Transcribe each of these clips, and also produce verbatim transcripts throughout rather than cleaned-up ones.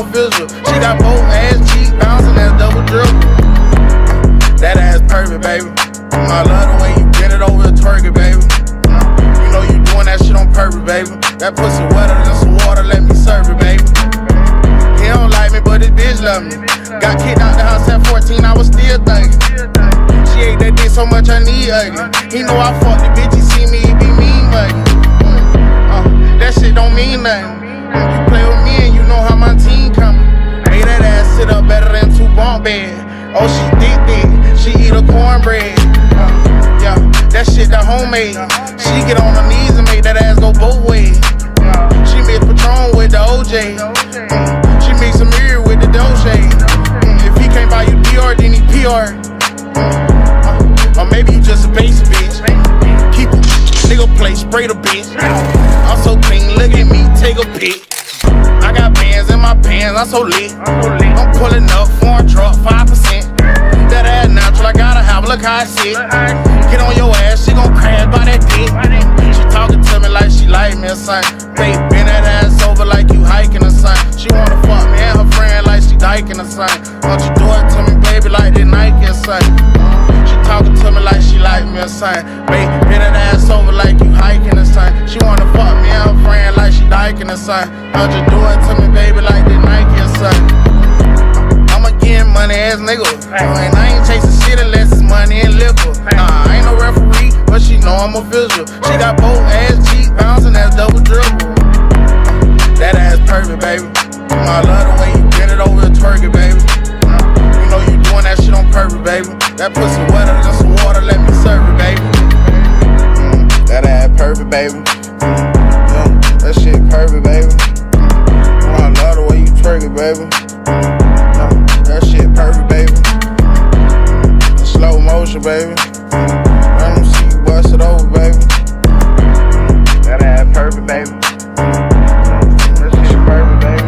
I'm official. She got both ass cheeks bouncing, that's double dribble. That ass perfect, baby. I love the way you bend it over and twerk it, baby. You know you doing that shit on purpose, baby. That pussy wetter than some water, let me serve it, baby. He don't like me, but his bitch love me. Got kicked out the house at fourteen, I was still thinking. She ate that dick so much I need ugly. He know I fuck the bitch, he see me, he be mean muggy. Uh, that shit don't mean nothing. You play with me and you know how my team coming. Made that ass sit up better than two bunk beds. Oh, she thick thick, she eat a cornbread. Uh, yeah, that shit that homemade. She get on her knees and make that ass go both ways. She mix Patron with the O J. Mm, she mix a mirror with the Dolce. Mm, if he can't buy you Dior, then he P R. Mm, uh, or maybe you just a basic bitch. Keep a nigga play, spray the bitch. I'm so clean, look at me, take a pic. I got bands in my pants, I'm so lit. I'm pulling up, foreign truck, five percent. That ass natural, I gotta have, look how I sit. Get on your ass, she gon' crash by that dick. She talking to me like she like me or something. Babe, bend that ass over like you hiking or something. She wanna fuck me and her friend like she dyking or something. Won't you do it to me, baby, like they Nike or something. She talking to me like she like me or something. Babe, bend that ass over like you hiking or something. She wanna fuck me and her friend like she dyking or something. Won't you do it to me, baby, like they Nike or something. I'm a getting money ass nigga. And I ain't chasing shit unless it's money and liquor. Nah, I ain't no referee, but she know I'm official. She got both ass cheeks bouncing, that's double dribble. That ass perfect, baby. I love the way you bend it over and twerk it, baby. You know you doing that shit on purpose, baby. That pussy wetter than some water, let me serve it, baby. Mm, that ass perfect, baby. Yeah, that shit perfect, baby. I love the way you twerk it, baby. That shit perfect, baby. In slow motion, baby. Let them see you bust it over, baby. That ass perfect, baby. That shit perfect, baby.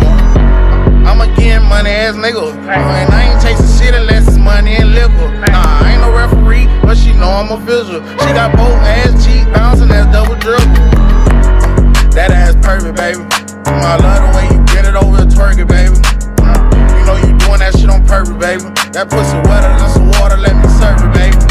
I'm a getting money ass nigga. And I ain't chasing shit unless it's money and liquor. Nah, I ain't no referee, but she know I'm official. She got both ass cheeks bouncing, that's double dribble. That ass perfect, baby. I love the way you bend it over and twerk it, baby. You know you doing that shit on purpose, baby. That pussy wetter than some water, let me serve it, baby.